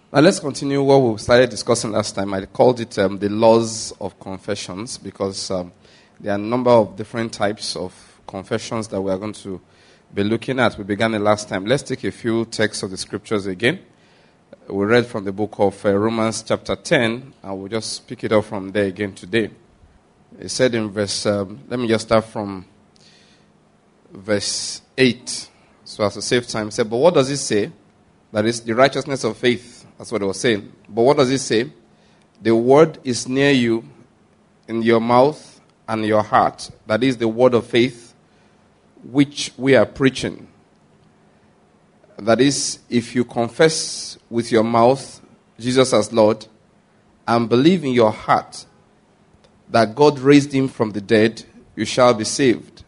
Now let's continue what we started discussing last time. I called it the laws of confessions because there are a number of different types of confessions that we are going to be looking at. We began it last time. Let's take a few texts of the scriptures again. We read from the book of Romans chapter 10, and we'll just pick it up from there again today. It said in verse, let me just start from verse 8. So as to save time, it said, but what does it say? That is the righteousness of faith. That's what it was saying. But what does it say? The word is near you, in your mouth and your heart. That is the word of faith which we are preaching. That is, if you confess with your mouth Jesus as Lord and believe in your heart that God raised him from the dead, you shall be saved.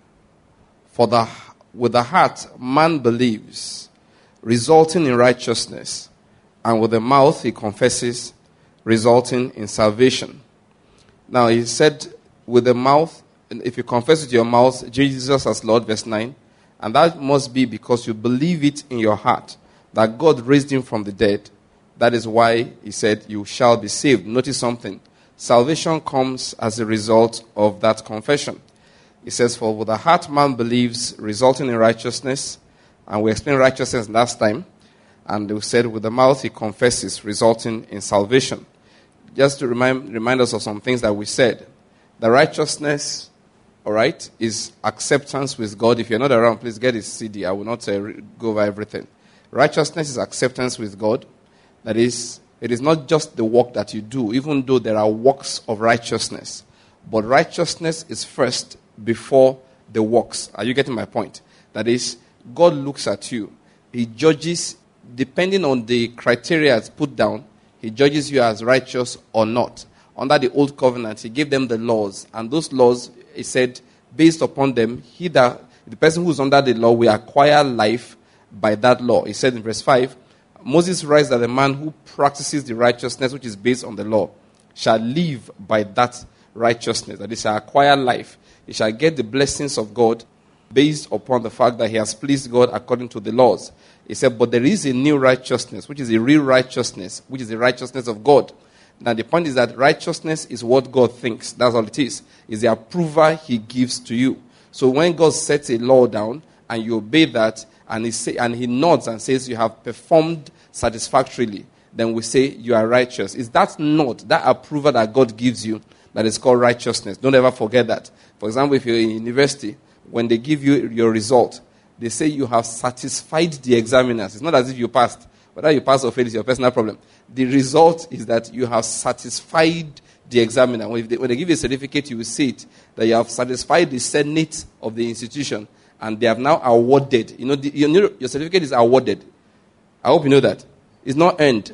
For with the heart man believes, resulting in righteousness, and with the mouth he confesses, resulting in salvation. Now he said, with the mouth, if you confess with your mouth Jesus as Lord, verse 9, and that must be because you believe it in your heart that God raised him from the dead. That is why he said you shall be saved. Notice something. Salvation comes as a result of that confession. He says, for with the heart man believes, resulting in righteousness. And we explained righteousness last time. And we said with the mouth he confesses, resulting in salvation. Just to remind us of some things that we said. The righteousness, all right, is acceptance with God. If you're not around, please get his CD. I will not go over everything. Righteousness is acceptance with God. That is, it is not just the work that you do, even though there are works of righteousness. But righteousness is first before the works. Are you getting my point? That is, God looks at you. He judges, depending on the criteria it's put down, he judges you as righteous or not. Under the old covenant, he gave them the laws. And those laws, he said, based upon them, the person who's under the law will acquire life by that law. He said in verse 5, Moses writes that the man who practices the righteousness which is based on the law shall live by that righteousness. That he shall acquire life. He shall get the blessings of God based upon the fact that he has pleased God according to the laws. He said, but there is a new righteousness, which is a real righteousness, which is the righteousness of God. Now the point is that righteousness is what God thinks. That's all it is. It's the approval he gives to you. So when God sets a law down and you obey that, and he nods and says you have performed satisfactorily, then we say you are righteous. It's that nod, that approval that God gives you, that is called righteousness. Don't ever forget that. For example, if you're in university, when they give you your result, they say you have satisfied the examiners. It's not as if you passed. Whether you pass or fail is your personal problem. The result is that you have satisfied the examiner. When they give you a certificate, you will see it, that you have satisfied the Senate of the institution, and they have now awarded. Your certificate is awarded. I hope you know that. It's not earned.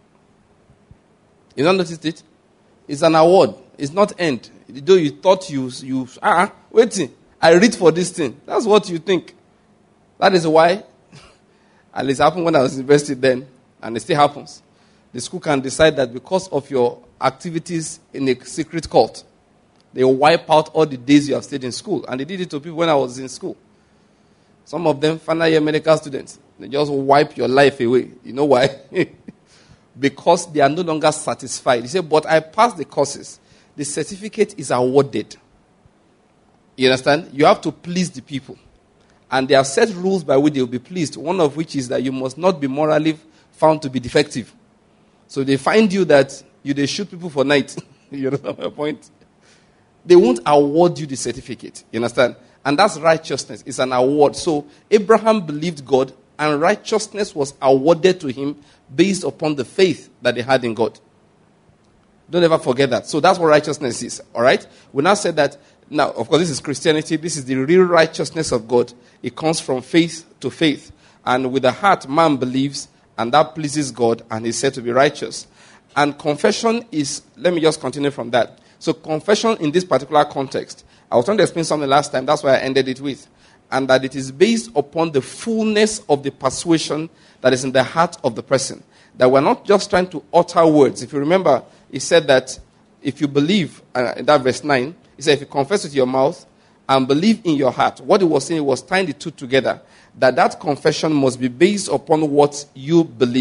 You don't notice it? It's an award. It's not earned. Though you thought wait, I read for this thing. That's what you think. That is why, at least it happened when I was in university then, and it still happens. The school can decide that because of your activities in a secret cult, they will wipe out all the days you have stayed in school. And they did it to people when I was in school. Some of them, final year medical students, they just wipe your life away. You know why? Because they are no longer satisfied. They say, but I passed the courses. The certificate is awarded. You understand? You have to please the people. And there are set rules by which they will be pleased. One of which is that you must not be morally found to be defective. So they find you that they shoot people for night. You understand my point? They won't award you the certificate. You understand? And that's righteousness. It's an award. So Abraham believed God, and righteousness was awarded to him based upon the faith that they had in God. Don't ever forget that. So that's what righteousness is. All right? We now said that. Now, of course, this is Christianity. This is the real righteousness of God. It comes from faith to faith. And with the heart, man believes, and that pleases God, and is said to be righteous. And confession is, let me just continue from that. So confession in this particular context, I was trying to explain something last time. That's why I ended it with. And that it is based upon the fullness of the persuasion that is in the heart of the person. That we're not just trying to utter words. If you remember, he said that if you believe, in that verse 9, he said, if you confess with your mouth and believe in your heart, what he was saying was tying the two together, that confession must be based upon what you believe.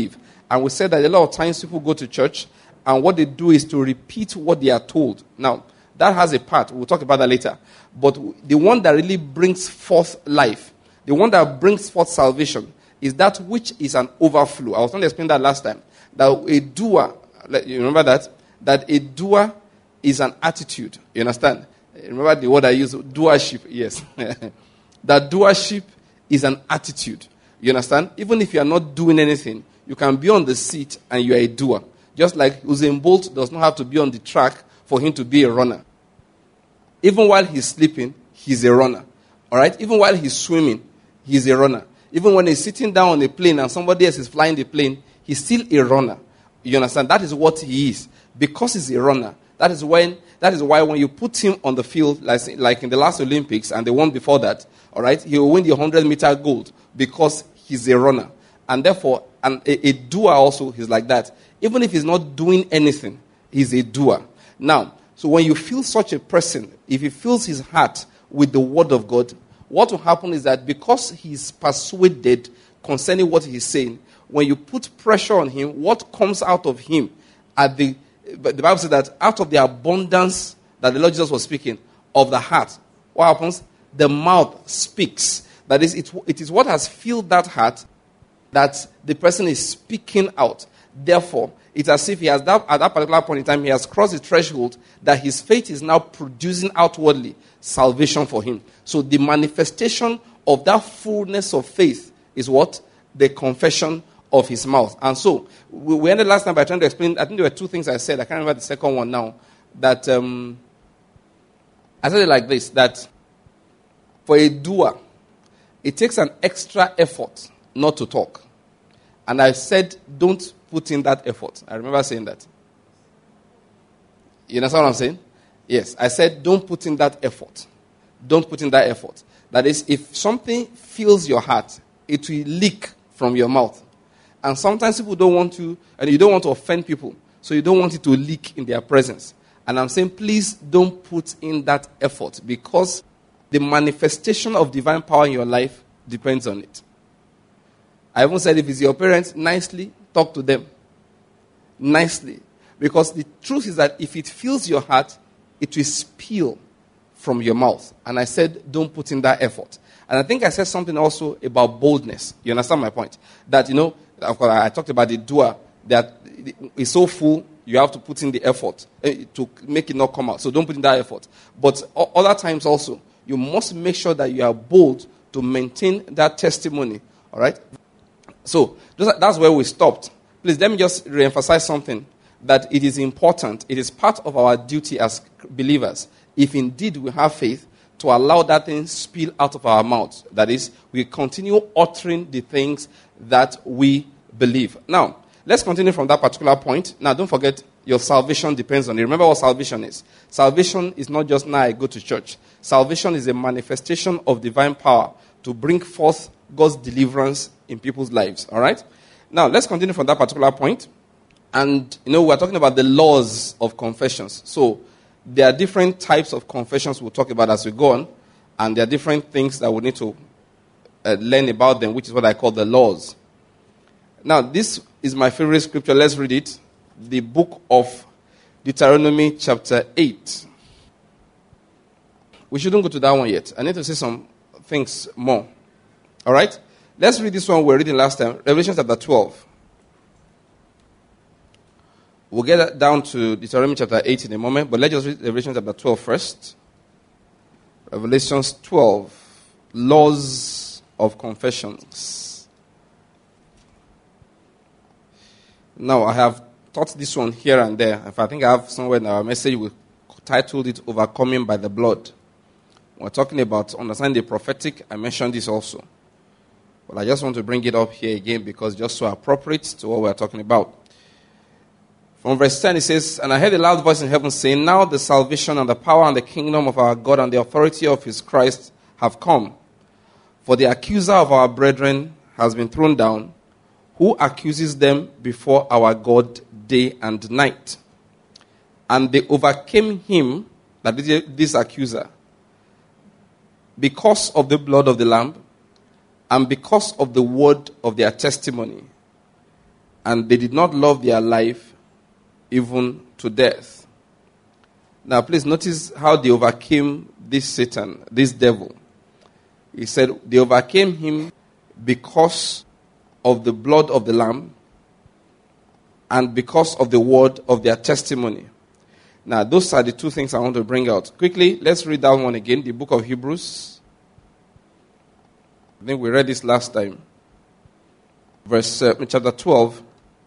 And we said that a lot of times people go to church, and what they do is to repeat what they are told. Now, that has a part. We'll talk about that later. But the one that really brings forth life, the one that brings forth salvation, is that which is an overflow. I was trying to explain that last time. That a doer, you remember that? That a doer is an attitude. You understand? Remember the word I use, doership. Yes. That doership is an attitude. You understand? Even if you are not doing anything, you can be on the seat and you are a doer. Just like Usain Bolt does not have to be on the track for him to be a runner. Even while he's sleeping, he's a runner. All right? Even while he's swimming, he's a runner. Even when he's sitting down on a plane and somebody else is flying the plane, he's still a runner. You understand? That is what he is. Because he's a runner. That is why when you put him on the field, like in the last Olympics and the one before that, all right, he will win the 100-meter gold because he's a runner. And therefore, a doer also is like that. Even if he's not doing anything, he's a doer. Now, so when you feel such a person, if he fills his heart with the word of God, what will happen is that because he's persuaded concerning what he's saying, when you put pressure on him, what comes out of him the Bible says that out of the abundance that the Lord Jesus was speaking of the heart, what happens? The mouth speaks. That is, it is what has filled that heart that the person is speaking out. Therefore, it's as if he has at that particular point in time, he has crossed the threshold that his faith is now producing outwardly salvation for him. So the manifestation of that fullness of faith is what? The confession of his mouth. And so, we ended last time by trying to explain, I think there were two things I said, I can't remember the second one now, that I said it like this, that for a doer, it takes an extra effort not to talk. And I said, don't put in that effort. I remember saying that. You understand what I'm saying? Yes, I said, don't put in that effort. Don't put in that effort. That is, if something fills your heart, it will leak from your mouth. And sometimes people don't want to, and you don't want to offend people, so you don't want it to leak in their presence. And I'm saying, please don't put in that effort, because the manifestation of divine power in your life depends on it. I even said, if it's your parents, nicely talk to them. Nicely. Because the truth is that if it fills your heart, it will spill from your mouth. And I said, don't put in that effort. And I think I said something also about boldness. You understand my point? That, of course, I talked about the doer, that it's so full, you have to put in the effort to make it not come out. So don't put in that effort. But other times also, you must make sure that you are bold to maintain that testimony. All right? So that's where we stopped. Please, let me just reemphasize something, that it is important. It is part of our duty as believers, if indeed we have faith, to allow that thing spill out of our mouths. That is, we continue uttering the things that we believe. Now, let's continue from that particular point. Now, don't forget, your salvation depends on it. Remember what salvation is. Salvation is not just now I go to church. Salvation is a manifestation of divine power to bring forth God's deliverance in people's lives. All right? Now, let's continue from that particular point. And, we're talking about the laws of confessions. So, there are different types of confessions we'll talk about as we go on. And there are different things that we need to learn about them, which is what I call the laws. Now, this is my favorite scripture. Let's read it. The book of Deuteronomy chapter 8. We shouldn't go to that one yet. I need to say some things more. All right? Let's read this one we were reading last time. Revelation chapter 12. We'll get down to Deuteronomy chapter 8 in a moment, but let's just read Revelation chapter 12 first. Revelation 12. Laws of confessions. Now, I have taught this one here and there. If I think I have somewhere in our message, we titled it Overcoming by the Blood. We're talking about understanding the prophetic. I mentioned this also. But I just want to bring it up here again because it's just so appropriate to what we're talking about. From verse 10 it says, "And I heard a loud voice in heaven saying, Now the salvation and the power and the kingdom of our God and the authority of his Christ have come. For the accuser of our brethren has been thrown down, who accuses them before our God day and night. And they overcame him," that is this accuser, "because of the blood of the Lamb, and because of the word of their testimony. and they did not love their life even to death. Now, please notice how they overcame this Satan, this devil. He said they overcame him because of the blood of the Lamb and because of the word of their testimony. Now, those are the two things I want to bring out. Quickly, let's read that one again, the book of Hebrews. I think we read this last time. Chapter 12.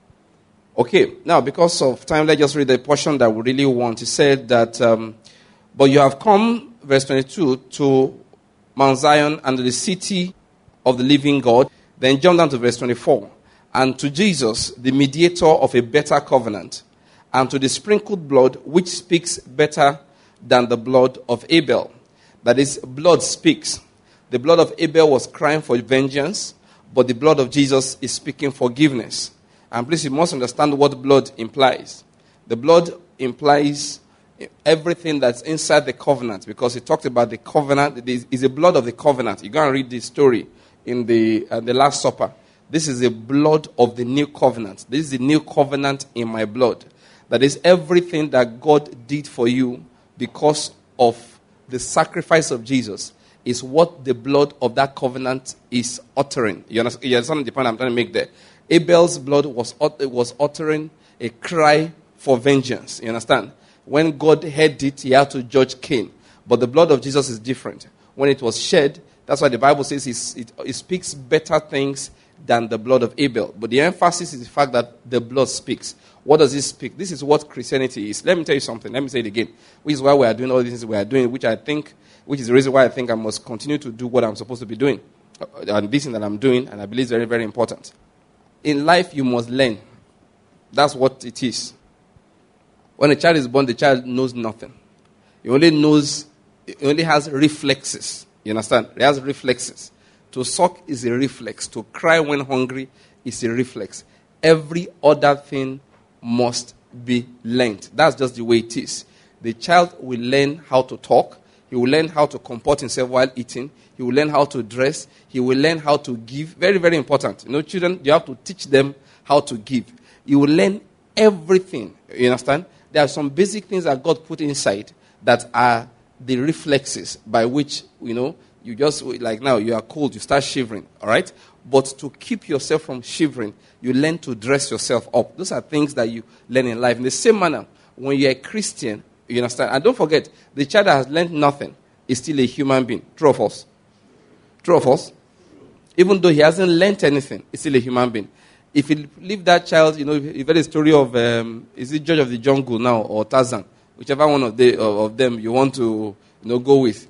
Okay, now because of time, let's just read the portion that we really want. He said that, but you have come, verse 22, to Mount Zion and to the city of the living God. Then jump down to verse 24. And to Jesus, the mediator of a better covenant, and to the sprinkled blood, which speaks better than the blood of Abel. That is, blood speaks. The blood of Abel was crying for vengeance, but the blood of Jesus is speaking forgiveness. And please, you must understand what blood implies. The blood implies everything that's inside the covenant, because he talked about the covenant. It is the blood of the covenant. You go and read this story in the Last Supper. This is the blood of the new covenant. This is the new covenant in my blood. That is everything that God did for you because of the sacrifice of Jesus is what the blood of that covenant is uttering. You understand the point I'm trying to make there? Abel's blood was uttering a cry for vengeance. You understand? When God heard it, he had to judge Cain. But the blood of Jesus is different. When it was shed, that's why the Bible says it speaks better things than the blood of Abel. But the emphasis is the fact that the blood speaks. What does it speak? This is what Christianity is. Let me tell you something. Let me say it again. Which is why we are doing all these things we are doing, which is the reason why I think I must continue to do what I'm supposed to be doing. And this thing that I'm doing, and I believe is very, very important. In life, you must learn. That's what it is. When a child is born, the child knows nothing. He only has reflexes. You understand? He has reflexes. To suck is a reflex. To cry when hungry is a reflex. Every other thing must be learned. That's just the way it is. The child will learn how to talk. He will learn how to comport himself while eating. He will learn how to dress. He will learn how to give. Very, very important. Children, you have to teach them how to give. You will learn everything. You understand? There are some basic things that God put inside that are the reflexes by which, you just, like now, you are cold, you start shivering, all right? But to keep yourself from shivering, you learn to dress yourself up. Those are things that you learn in life. In the same manner, when you're a Christian, you understand? And don't forget, the child that has learned nothing is still a human being. True or false? True or false? Even though he hasn't learned anything, he's still a human being. If you leave that child, you've heard the story of, is it Judge of the Jungle now or Tarzan? Whichever one of them you want to go with.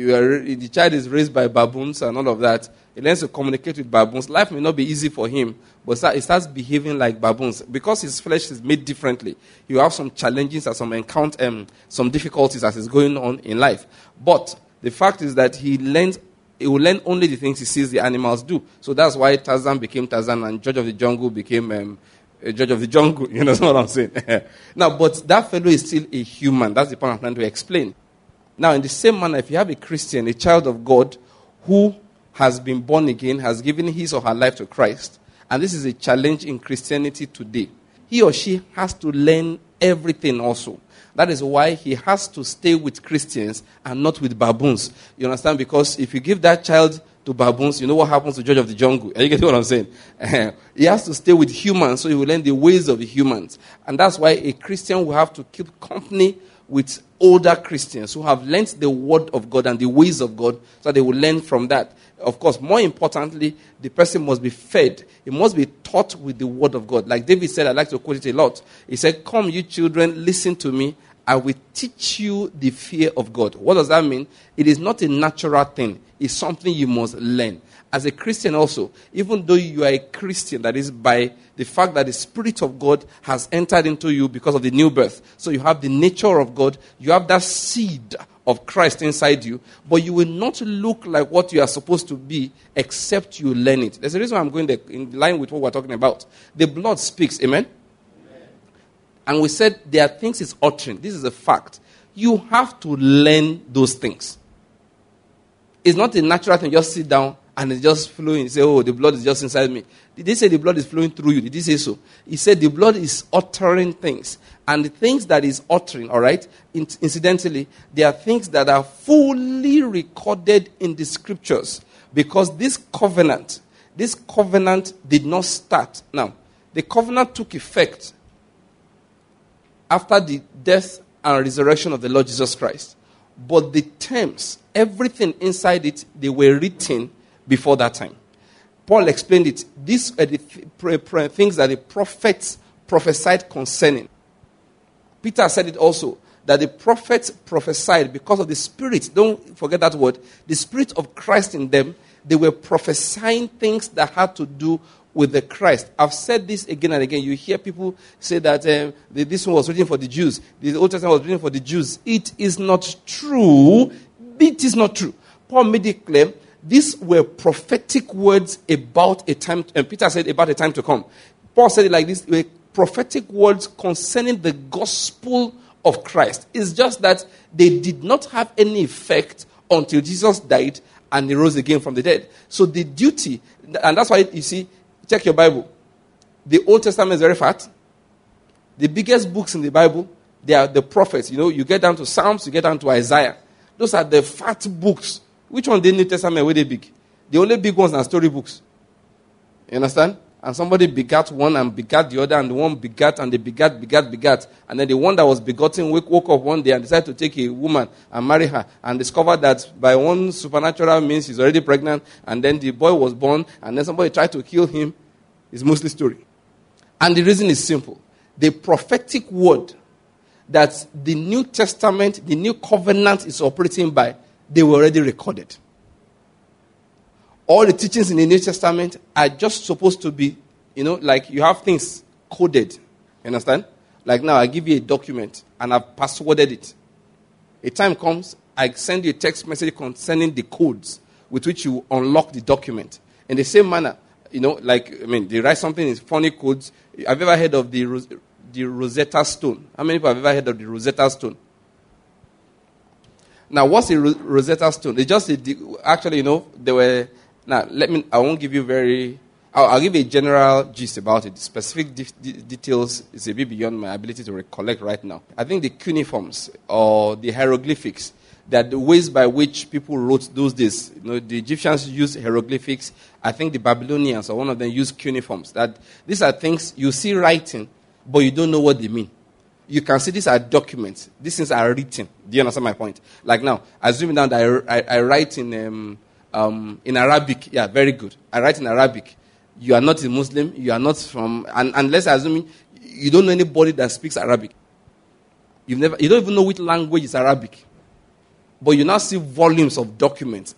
The child is raised by baboons and all of that. He learns to communicate with baboons. Life may not be easy for him, but he starts behaving like baboons. Because his flesh is made differently, he will have some challenges and some difficulties as is going on in life. But the fact is that he will learn only the things he sees the animals do. So that's why Tarzan became Tarzan and Judge of the Jungle became Judge of the Jungle. You know what I'm saying? Now, but that fellow is still a human. That's the point I'm trying to explain. Now, in the same manner, if you have a Christian, a child of God, who has been born again, has given his or her life to Christ, and this is a challenge in Christianity today, he or she has to learn everything also. That is why he has to stay with Christians and not with baboons. You understand? Because if you give that child to baboons, you know what happens to Judge of the Jungle. You get what I'm saying? He has to stay with humans, so he will learn the ways of the humans. And that's why a Christian will have to keep company with older Christians who have learned the word of God and the ways of God, so they will learn from that. Of course, more importantly, the person must be fed. He must be taught with the word of God. Like David said, I like to quote it a lot. He said, "Come, you children, listen to me. I will teach you the fear of God." What does that mean? It is not a natural thing. It's something you must learn. As a Christian also, even though you are a Christian, that is by the fact that the Spirit of God has entered into you because of the new birth. So you have the nature of God. You have that seed of Christ inside you. But you will not look like what you are supposed to be except you learn it. There's a reason why I'm going there in line with what we're talking about. The blood speaks. Amen? And we said there are things it's uttering. This is a fact. You have to learn those things. It's not a natural thing. Just sit down and it's just flowing. He said, oh, the blood is just inside me. Did they say the blood is flowing through you? Did he say so? He said the blood is uttering things. And the things that is uttering, all right, incidentally, they are things that are fully recorded in the scriptures. Because this covenant did not start. Now, the covenant took effect after the death and resurrection of the Lord Jesus Christ. But the terms, everything inside it, they were written before that time. Paul explained it. These are the things that the prophets prophesied concerning. Peter said it also, that the prophets prophesied because of the Spirit. Don't forget that word. The Spirit of Christ in them, they were prophesying things that had to do with the Christ. I've said this again and again. You hear people say that this one was written for the Jews. The Old Testament was written for the Jews. It is not true. It is not true. Paul made it clear. These were prophetic words about a time, and Peter said about a time to come. Paul said it like this, were prophetic words concerning the gospel of Christ. It's just that they did not have any effect until Jesus died and he rose again from the dead. So the duty, and that's why you see, check your Bible. The Old Testament is very fat. The biggest books in the Bible, they are the prophets. You know, you get down to Psalms, you get down to Isaiah. Those are the fat books. Which one the New Testament were they big? The only big ones are story books. You understand? And somebody begat one and begat the other, and the one begat, and they begat. And then the one that was begotten woke up one day and decided to take a woman and marry her, and discovered that by one supernatural means she's already pregnant, and then the boy was born, and then somebody tried to kill him. It's mostly story. And the reason is simple. The prophetic word that the New Testament, the New Covenant is operating by, they were already recorded. All the teachings in the New Testament are just supposed to be, like you have things coded. You understand? Like now, I give you a document and I've passworded it. A time comes, I send you a text message concerning the codes with which you unlock the document. In the same manner, they write something in funny codes. Have you ever heard of the Rosetta Stone? How many people have ever heard of the Rosetta Stone? Now, what's a Rosetta Stone? It's just there were. Now, I won't give you I'll give a general gist about it. The specific details is a bit beyond my ability to recollect right now. I think the cuneiforms or the hieroglyphics, that the ways by which people wrote those days. The Egyptians used hieroglyphics. I think the Babylonians or one of them used cuneiforms. That these are things you see writing, but you don't know what they mean. You can see these are documents. These things are written. Do you understand my point? Like now, assuming now that I write in Arabic. Yeah, very good. I write in Arabic. You are not a Muslim. You are not from... And let's assume you don't know anybody that speaks Arabic. You don't even know which language is Arabic. But you now see volumes of documents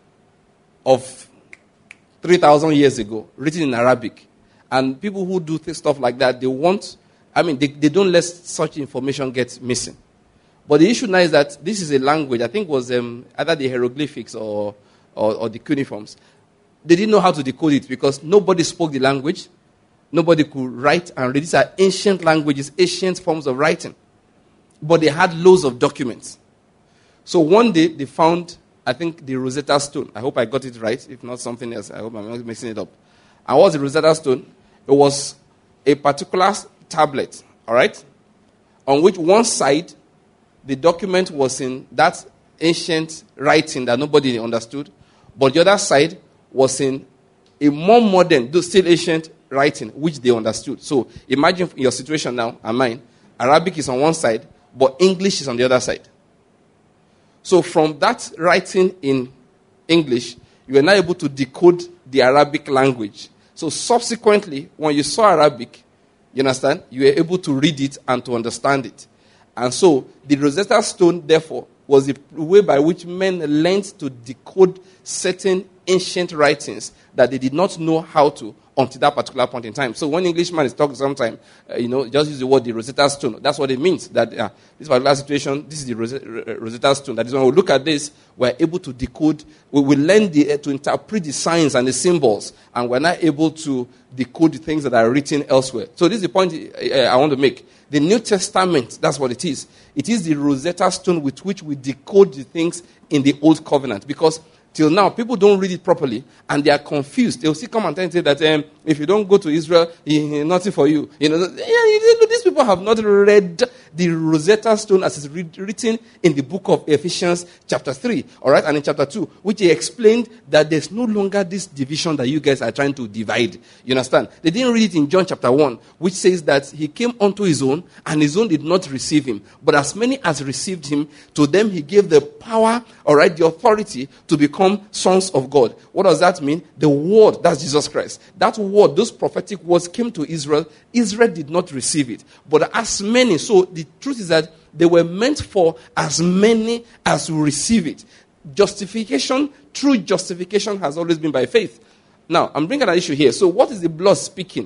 of 3,000 years ago written in Arabic. And people who do stuff like that, they don't let such information get missing. But the issue now is that this is a language, I think was either the hieroglyphics or the cuneiforms. They didn't know how to decode it because nobody spoke the language. Nobody could write and read. These are ancient languages, ancient forms of writing. But they had loads of documents. So one day they found, I think, the Rosetta Stone. I hope I got it right. If not something else, I hope I'm not mixing it up. And what's the Rosetta Stone? It was a particular tablet, all right, on which one side the document was in that ancient writing that nobody understood, but the other side was in a more modern, though still ancient writing, which they understood. So imagine your situation now and mine. Arabic is on one side, but English is on the other side. So from that writing in English, you were now able to decode the Arabic language. So subsequently, when you saw Arabic, you understand, you were able to read it and to understand it. And so the Rosetta Stone, therefore, was the way by which men learned to decode certain ancient writings that they did not know how to until that particular point in time. So when Englishman is talking sometime, just use the word the Rosetta Stone. That's what it means. That this particular situation, this is the Rosetta Stone. That is when we look at this, we're able to decode, we will learn to interpret the signs and the symbols, and we're not able to decode the things that are written elsewhere. So this is the point I want to make. The New Testament, that's what it is. It is the Rosetta Stone with which we decode the things in the Old Covenant. Because Till now, people don't read it properly and they are confused. They'll still come and tell you that if you don't go to Israel, nothing for you. These people have not read the Rosetta Stone as it's written in the book of Ephesians chapter 3, all right, and in chapter 2, which he explained that there's no longer this division that you guys are trying to divide. You understand? They didn't read it in John chapter 1, which says that he came unto his own and his own did not receive him. But as many as received him, to them he gave the power, all right, the authority to become sons of God. What does that mean? The word, that's Jesus Christ. That word, those prophetic words came to Israel. Israel did not receive it. But as many, so the truth is that they were meant for as many as will receive it. Justification, true justification has always been by faith. Now, I'm bringing an issue here. So what is the blood speaking?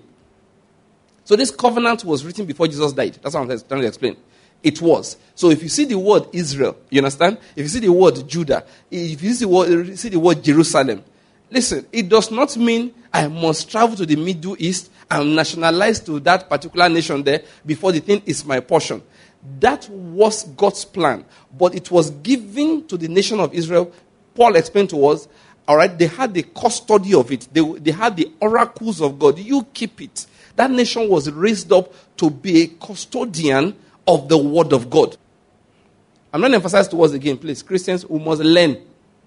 So this covenant was written before Jesus died. That's what I'm trying to explain. It was. So if you see the word Israel, you understand? If you see the word Judah, if you see the word Jerusalem, listen, it does not mean I must travel to the Middle East and nationalize to that particular nation there before the thing is my portion. That was God's plan. But it was given to the nation of Israel. Paul explained to us, all right, they had the custody of it. They had the oracles of God. You keep it. That nation was raised up to be a custodian of the word of God. I'm not emphasizing to us again, please. Christians, we must learn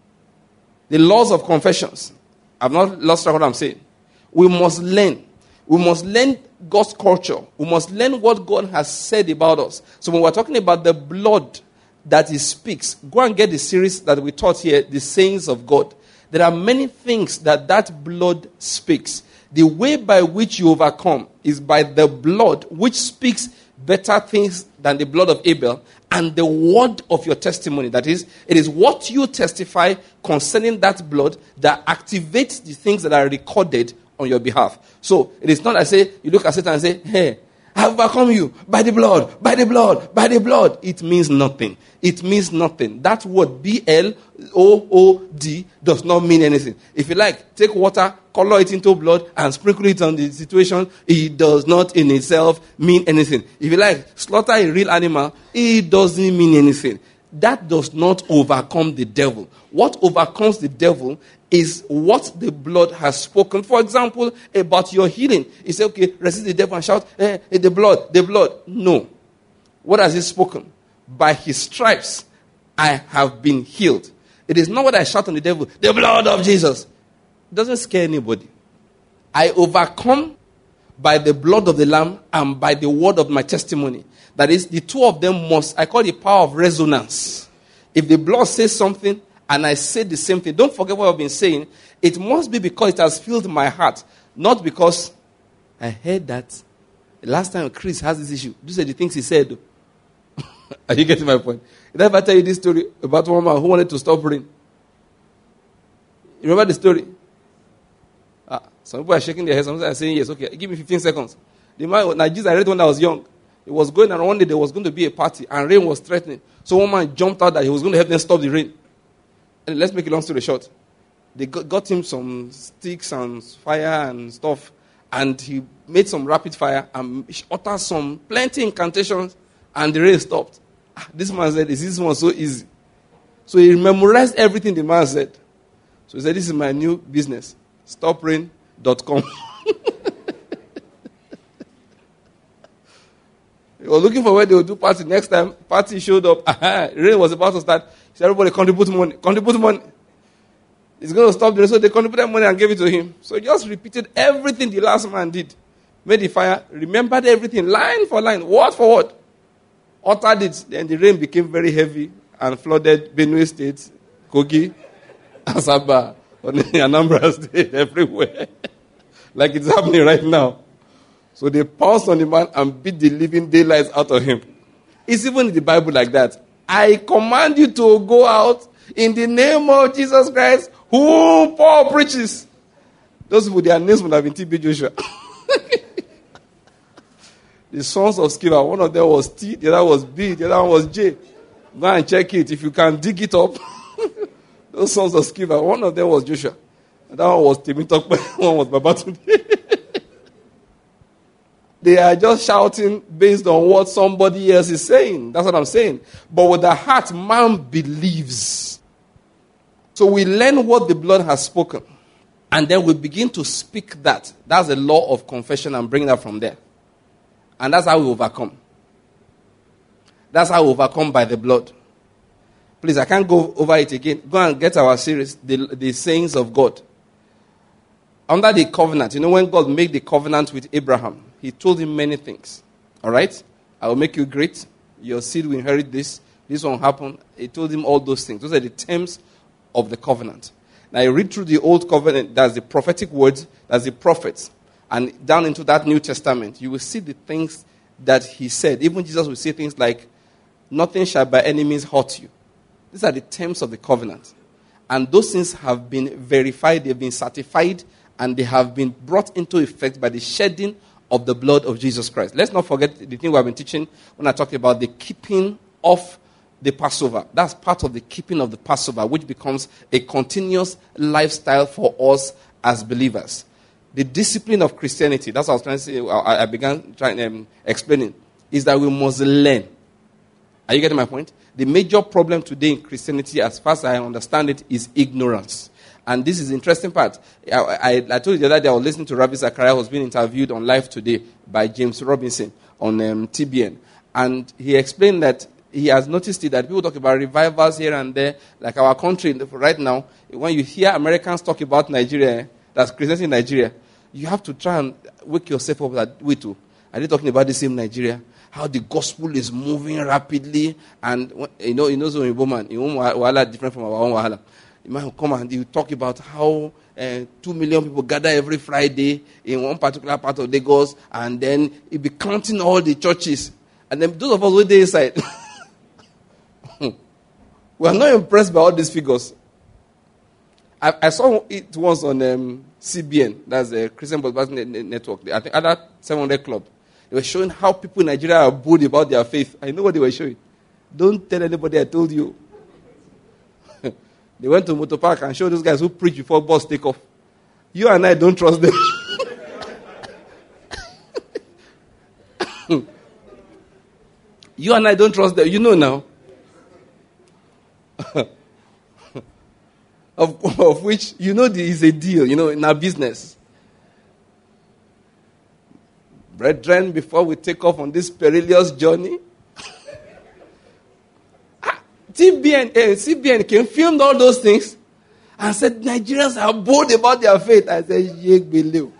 the laws of confessions. I've not lost track of what I'm saying. We must learn. We must learn God's culture. We must learn what God has said about us. So when we're talking about the blood that he speaks, go and get the series that we taught here, The Sayings of God. There are many things that blood speaks. The way by which you overcome is by the blood, which speaks better things than the blood of Abel, and the word of your testimony. That is, it is what you testify concerning that blood that activates the things that are recorded on your behalf. So, it is not I say, you look at Satan and say, hey, I have overcome you by the blood, by the blood, by the blood. It means nothing. It means nothing. That word B-L-O-O-D does not mean anything. If you like, take water, color it into blood, and sprinkle it on the situation, it does not in itself mean anything. If you like, slaughter a real animal, it doesn't mean anything. That does not overcome the devil. What overcomes the devil is what the blood has spoken. For example, about your healing. You say, okay, resist the devil and shout, hey, the blood, the blood. No. What has he spoken? By his stripes, I have been healed. It is not what I shout on the devil, the blood of Jesus. It doesn't scare anybody. I overcome by the blood of the Lamb and by the word of my testimony. That is, the two of them must, I call it power of resonance. If the blood says something and I say the same thing, don't forget what I've been saying. It must be because it has filled my heart, not because I heard that the last time Chris has this issue. These are the things he said. Are you getting my point? Did I ever tell you this story about one man who wanted to stop rain? You remember the story? Some people are shaking their heads. Some people are saying yes. Okay, give me 15 seconds. The man, Jesus, I read when I was young. He was going and one day there was going to be a party and rain was threatening. So one man jumped out that he was going to help them stop the rain. And let's make a long story short. They got him some sticks and fire and stuff. And he made some rapid fire and uttered some plenty incantations and the rain stopped. This man said, is this one so easy? So he memorized everything the man said. So he said, this is my new business. StopRain.com. He was looking for where they would do party. Next time, party showed up. Rain was about to start. He said, everybody contribute money. Contribute money. It's going to stop the rain. So they contributed money and gave it to him. So he just repeated everything the last man did. Made the fire. Remembered everything. Line for line. Word for word. Uttered it. Then the rain became very heavy and flooded Benue State, Kogi, Asaba, Anambra State, everywhere. Like it's happening right now. So they pounced on the man and beat the living daylights out of him. It's even in the Bible like that. I command you to go out in the name of Jesus Christ, who Paul preaches. Those people, their names would have been TB Joshua. The sons of Sceva, one of them was T, the other was B, the other one was J. Go and check it. If you can dig it up. Those sons of Sceva, one of them was Joshua. And that one was Timitok, one was Babatunde. They are just shouting based on what somebody else is saying. That's what I'm saying. But with the heart, man believes. So we learn what the blood has spoken. And then we begin to speak that. That's the law of confession and bring that from there. And that's how we overcome. That's how we overcome by the blood. Please, I can't go over it again. Go and get our series, the sayings of God. Under the covenant, when God made the covenant with Abraham, he told him many things. All right? I will make you great. Your seed will inherit this. This won't happen. He told him all those things. Those are the terms of the covenant. Now, you read through the Old Covenant, that's the prophetic words, that's the prophets. And down into that New Testament, you will see the things that he said. Even Jesus will say things like, nothing shall by any means hurt you. These are the terms of the covenant. And those things have been verified, they've been certified, and they have been brought into effect by the shedding of the blood of Jesus Christ. Let's not forget the thing we have been teaching when I talked about the keeping of the Passover. That's part of the keeping of the Passover, which becomes a continuous lifestyle for us as believers. The discipline of Christianity, that's what I was trying to say, I began explaining, is that we must learn. Are you getting my point? The major problem today in Christianity, as far as I understand it, is ignorance. And this is the interesting part. I told you the other day I was listening to Rabbi Zachariah, who was being interviewed on Live Today by James Robinson on TBN. And he explained that he has noticed it, that people talk about revivals here and there. Like our country right now, when you hear Americans talk about Nigeria, that's Christianity in Nigeria, you have to try and wake yourself up that way too. Are they talking about the same Nigeria? How the gospel is moving rapidly, and so in woman, wahala different from our own wahala. You might come and you talk about how 2 million people gather every Friday in one particular part of Lagos, and then you be counting all the churches, and then those of us who are there inside, we are not impressed by all these figures. I saw it once on CBN, that's the Christian Broadcasting Network. I think other 700 Club. They were showing how people in Nigeria are bold about their faith. I know what they were showing. Don't tell anybody I told you. They went to Motor Park and showed those guys who preach before bus take off. You and I don't trust them. You and I don't trust them. You know now. of which, there is a deal, in our business. Brethren, before we take off on this perilous journey, CBN came, filmed all those things, and said, Nigerians are bold about their faith. I said, Yeg believe.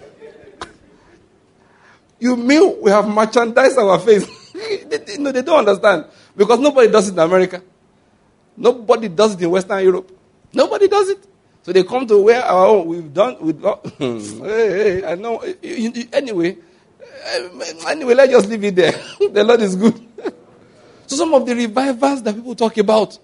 You mean we have merchandised our faith? They don't understand. Because nobody does it in America. Nobody does it in Western Europe. Nobody does it. So they come to where our own, we've done. Hey, I know. Anyway, let's just leave it there. The Lord is good. So some of the revivals that people talk about,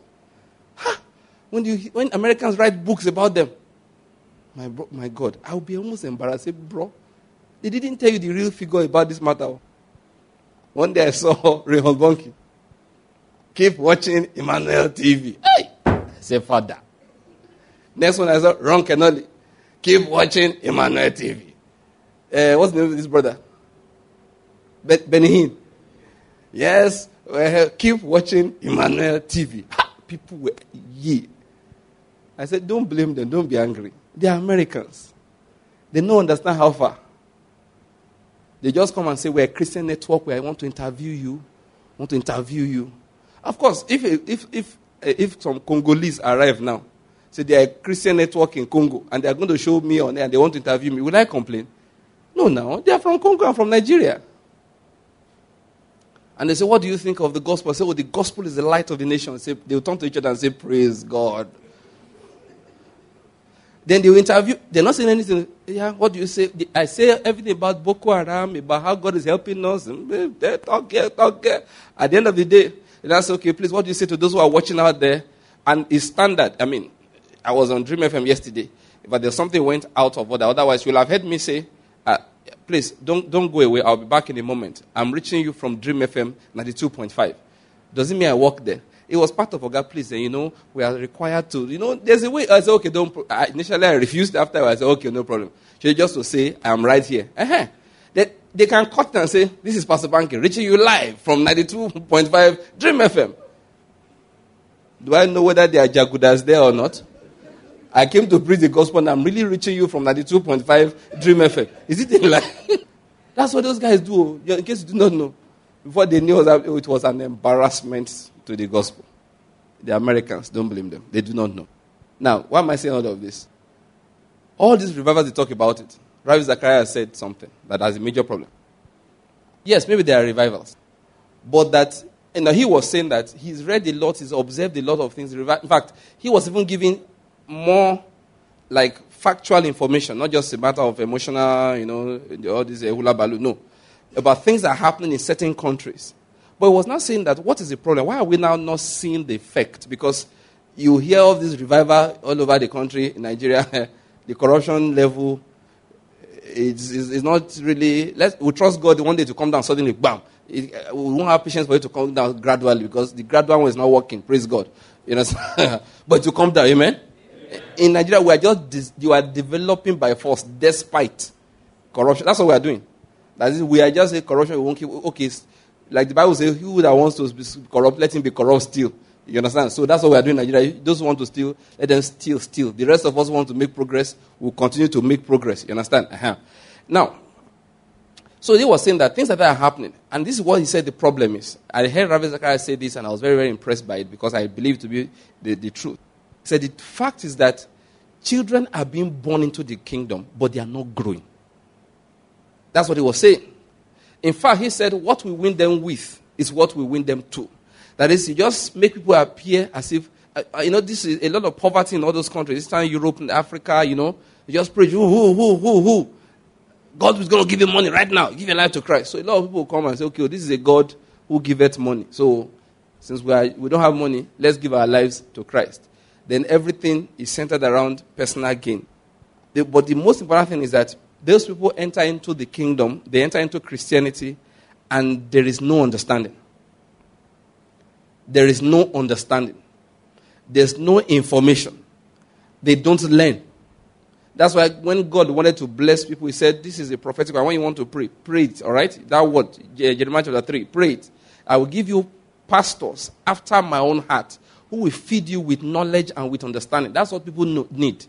when Americans write books about them, my God, I'll be almost embarrassed. Say, bro, they didn't tell you the real figure about this matter. One day I saw Reinhold Bonnke. Keep watching Emmanuel TV. Hey! I say, Father. Next one I saw Ron Kenoly. Keep watching Emmanuel TV. What's the name of this brother? Benny Hinn. Yes, keep watching Emmanuel TV. People were I said, don't blame them, don't be angry. They are Americans. They don't understand how far. They just come and say, we're a Christian network where I want to interview you. Of course, if some Congolese arrive now, say they are a Christian network in Congo, and they are going to show me on there and they want to interview me, will I complain? No, they are from Congo and from Nigeria. And they say, what do you think of the gospel? I say, the gospel is the light of the nation. Say, they will turn to each other and say, praise God. Then they will interview. They're not saying anything. Yeah, what do you say? I say everything about Boko Haram, about how God is helping us. They talk here. At the end of the day, they say, okay, please, what do you say to those who are watching out there? And it's standard. I mean, I was on Dream FM yesterday, but there's something went out of order. Otherwise, you'll have heard me say, please, don't go away. I'll be back in a moment. I'm reaching you from Dream FM 92.5. Doesn't mean I work there. It was part of Oga, please, and we are required to, there's a way. I said, okay, initially I refused. After I said, okay, no problem. She just to say, I'm right here. They can cut and say, this is Pastor Banky, reaching you live from 92.5 Dream FM. Do I know whether there are Jagudas there or not? I came to preach the gospel and I'm really reaching you from 92.5 Dream FM. Is it a lie? That's what those guys do. In case you do not know. Before they knew it was an embarrassment to the gospel. The Americans, don't blame them. They do not know. Now, why am I saying all of this? All these revivals, they talk about it. Ravi Zachariah said something that has a major problem. Yes, maybe there are revivals. But that, he was saying that he's read a lot, he's observed a lot of things. In fact, he was even giving more factual information, not just a matter of emotional, all this hula baloo. No. About things that are happening in certain countries. But he was not saying that, what is the problem? Why are we now not seeing the effect? Because you hear of this revival all over the country, in Nigeria, the corruption level is not really... we trust God one day to come down suddenly, bam. We won't have patience for it to come down gradually because the gradual one is not working, praise God. But to come down, amen? In Nigeria, you are developing by force despite corruption. That's what we are doing. That is, we are just saying corruption, we won't keep... Okay, like the Bible says, who that wants to be corrupt, let him be corrupt still. You understand? So that's what we are doing in Nigeria. Those who want to steal, let them steal. The rest of us who want to make progress will continue to make progress. You understand? Now, so he was saying that things like that are happening. And this is what he said the problem is. I heard Ravi Zachariah say this and I was very, very impressed by it because I believe it to be the truth. He said the fact is that children are being born into the kingdom, but they are not growing. That's what he was saying. In fact, he said what we win them with is what we win them to. That is, you just make people appear as if, this is a lot of poverty in all those countries, Eastern Europe and Africa, you just preach, who. God is going to give you money right now. Give your life to Christ. So a lot of people come and say, okay, this is a God who giveth money. So since we don't have money, let's give our lives to Christ. Then everything is centered around personal gain. But the most important thing is that those people enter into the kingdom, they enter into Christianity, and there is no understanding. There is no understanding. There's no information. They don't learn. That's why when God wanted to bless people, he said, this is a prophetic word. When you want to pray, pray it, all right? That word, Jeremiah chapter 3, pray it. I will give you pastors after my own heart who will feed you with knowledge and with understanding. That's what people need,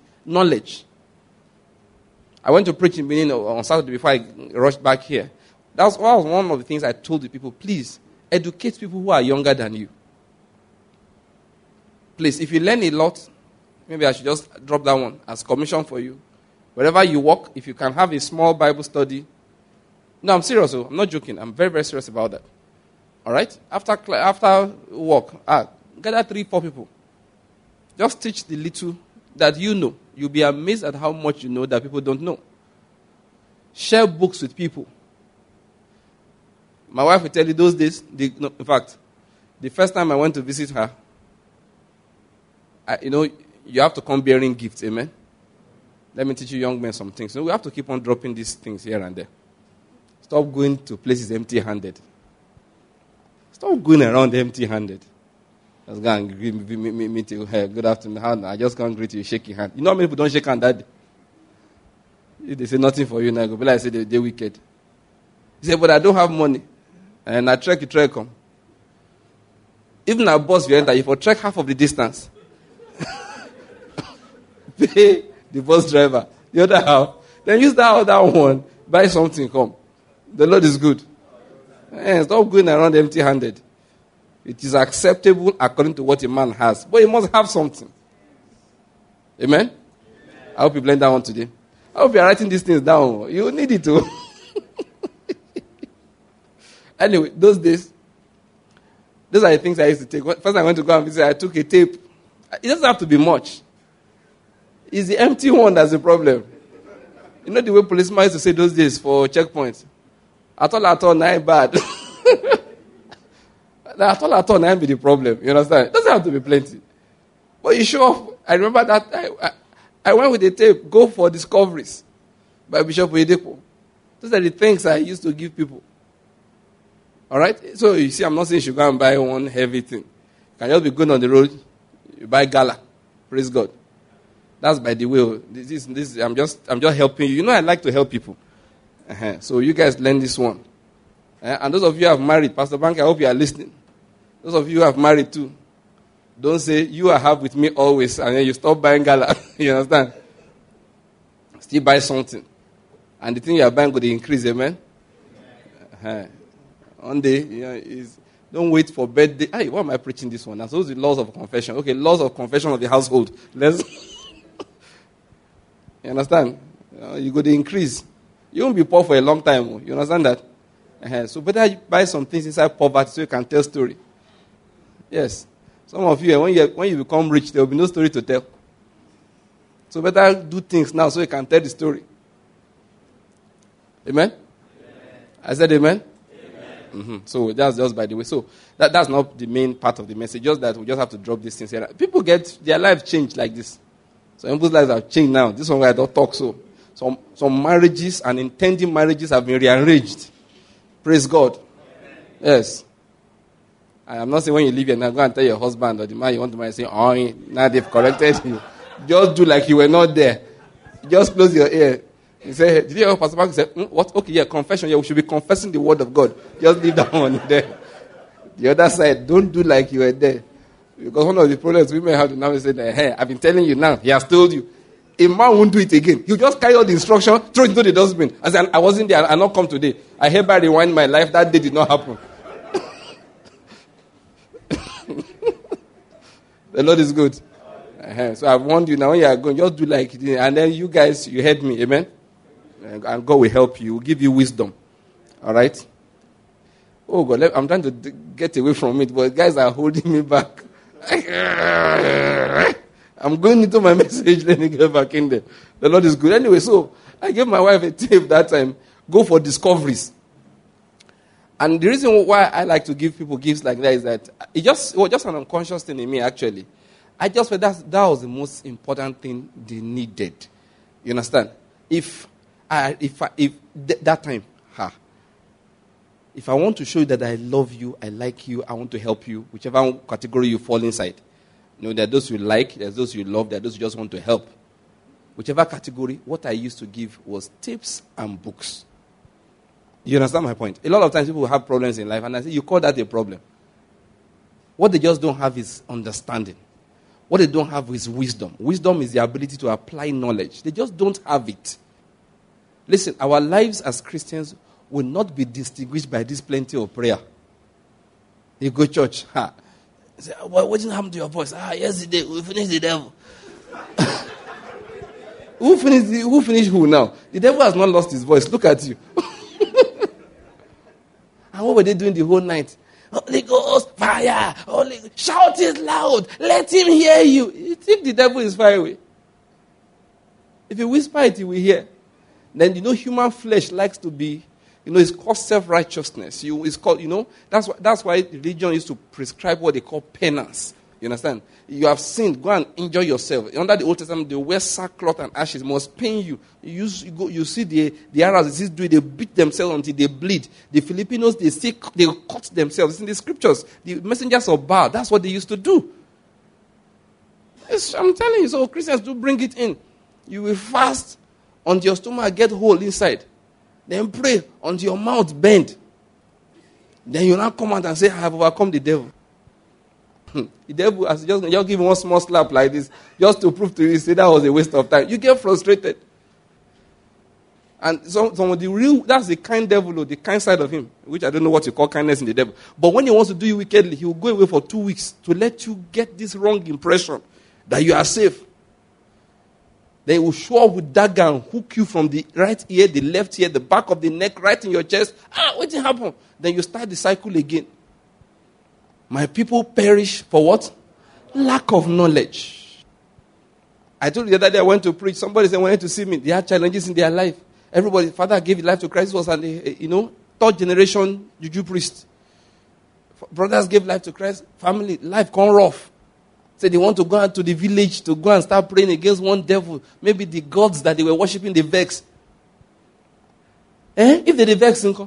knowledge. I went to preach in Benin on Saturday before I rushed back here. That was one of the things I told the people. Please, educate people who are younger than you. Please, if you learn a lot, maybe I should just drop that one as commission for you. Wherever you work, if you can have a small Bible study. No, I'm serious. I'm not joking. I'm very, very serious about that. All right? After work, gather 3-4 people. Just teach the little that you know. You'll be amazed at how much you know that people don't know. Share books with people. My wife will tell you those days, in fact, the first time I went to visit her, you have to come bearing gifts, amen? Let me teach you young men some things. We have to keep on dropping these things here and there. Stop going to places empty-handed. Stop going around empty-handed. Let's go and meet you. Hey, good afternoon. I just can't greet you, shake your hand. You know how many people don't shake hand that day? If they say nothing for you, now go. But I say they're wicked. He said, but I don't have money. And I trek come. Even our boss will enter, if I trek half of the distance, pay the bus driver. The other half. Then use that other one, buy something, come. The Lord is good. And stop going around empty-handed. It is acceptable according to what a man has. But he must have something. Amen? I hope you blend that one today. I hope you are writing these things down. You need it to. Anyway, those days, those are the things I used to take. First I went to go and visit, I took a tape. It doesn't have to be much. It's the empty one that's the problem. You know the way policemen used to say those days for checkpoints? At all, not bad. At all, not be the problem. You understand? It doesn't have to be plenty. But you show off. I remember that I went with a tape, Go for Discoveries, by Bishop Oyedepo. Those are the things I used to give people. All right? So you see, I'm not saying you should go and buy one heavy thing. You can just be going on the road, you buy gala. Praise God. That's by the way. This I'm just helping you. You know I like to help people. So you guys learn this one. And those of you who have married, Pastor Bank, I hope you are listening. Those of you who have married too. Don't say, you are have with me always, and then you stop buying gala. You understand? Still buy something. And the thing you are buying could increase, amen? One day, don't wait for birthday. Hey, why am I preaching this one? Those are the laws of confession. Okay, laws of confession of the household. You understand? You go to increase. You won't be poor for a long time. You understand that? So better you buy some things inside poverty so you can tell story. Yes. Some of you, when you become rich, there will be no story to tell. So better do things now so you can tell the story. Amen? Amen. I said amen? Mm-hmm. So that's just by the way. So that's not the main part of the message. Just that we just have to drop these things here. People get their lives changed like this. So people's lives have changed now. This one where I don't talk so. Some marriages and intending marriages have been rearranged. Praise God. Yes. I'm not saying when you leave here now, go and tell your husband or the man you want to marry, say, oh, now they've corrected you. Just do like you were not there. Just close your ear. He said, did you hear Pastor Mark say, what? Okay, yeah, confession. Yeah, we should be confessing the word of God. Just leave that one there. The other side, don't do like you were there. Because one of the problems women have to now say that, hey, I've been telling you now, he has told you. A man won't do it again. He'll just carry out the instruction, throw it into the dustbin. I said, I wasn't there, I'll not come today. I hereby rewind my life, that day did not happen. The Lord is good. So I've warned you now, when you are going, just do like it. And then you guys, you heard me, amen? And God will help you, will give you wisdom. All right? Oh God, I'm trying to get away from it, but guys are holding me back. I'm going into my message, let me get back in there. The Lord is good. Anyway, so I gave my wife a tip that time, go for discoveries. And the reason why I like to give people gifts like that is that it was just an unconscious thing in me, actually. I just felt that was the most important thing they needed. You understand? If that time, if I want to show you that I love you, I like you, I want to help you, whichever category you fall inside. You know, there are those you like, there's those you love, there are those you just want to help. Whichever category, what I used to give was tips and books. You understand my point? A lot of times people have problems in life, and I say, you call that a problem. What they just don't have is understanding. What they don't have is wisdom. Wisdom is the ability to apply knowledge. They just don't have it. Listen, our lives as Christians will not be distinguished by this plenty of prayer. You go to church, say, what didn't happen to your voice? Yesterday we finished the devil. Who finished who now? The devil has not lost his voice. Look at you. And what were they doing the whole night? Holy Ghost, fire! Shout it loud! Let him hear you. You think the devil is far away? If you whisper it, he will hear. Then human flesh likes to be, it's called self-righteousness. It's called, that's why religion used to prescribe what they call penance. You understand? You have sinned, go and enjoy yourself. Under the Old Testament, they wear sackcloth and ashes, must pain you. You see the Arabs, they beat themselves until they bleed. The Filipinos, they cut themselves. It's in the scriptures. The messengers of Baal, that's what they used to do. I'm telling you, so Christians do bring it in. You will fast until your stomach get hole inside. Then pray until your mouth bend. Then you now come out and say, I have overcome the devil. The devil has just give him one small slap like this, just to prove to you, say that was a waste of time. You get frustrated. And some of the that's the kind devil, or the kind side of him, which I don't know what you call kindness in the devil. But when he wants to do you wickedly, he will go away for 2 weeks to let you get this wrong impression that you are safe. They will show up with dagger and hook you from the right ear, the left ear, the back of the neck, right in your chest. What did happen? Then you start the cycle again. My people perish for what? Lack of knowledge. I told you the other day I went to preach. Somebody said, wanted to see me. They had challenges in their life. Everybody, father gave his life to Christ. He was third generation Juju priest. Brothers gave life to Christ. Family, life gone rough. Say they want to go out to the village to go and start praying against one devil. Maybe the gods that they were worshiping, they vex. If they vex, are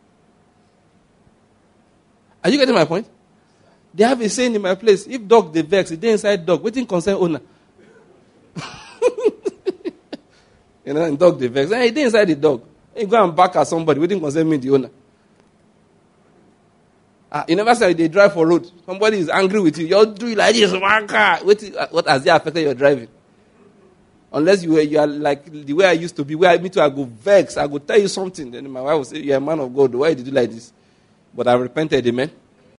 you getting my point? They have a saying in my place, if dog they vex, they inside dog. Waiting concern owner. And dog they vex. They inside the dog. You go and back at somebody, waiting concern me the owner. You never said they drive for road. Somebody is angry with you. You're doing like this, one car. What has it affected your driving? Unless you are like the way I used to be, where I go vex, I go tell you something. Then my wife will say, you're a man of God. Why did you do like this? But I repented, amen.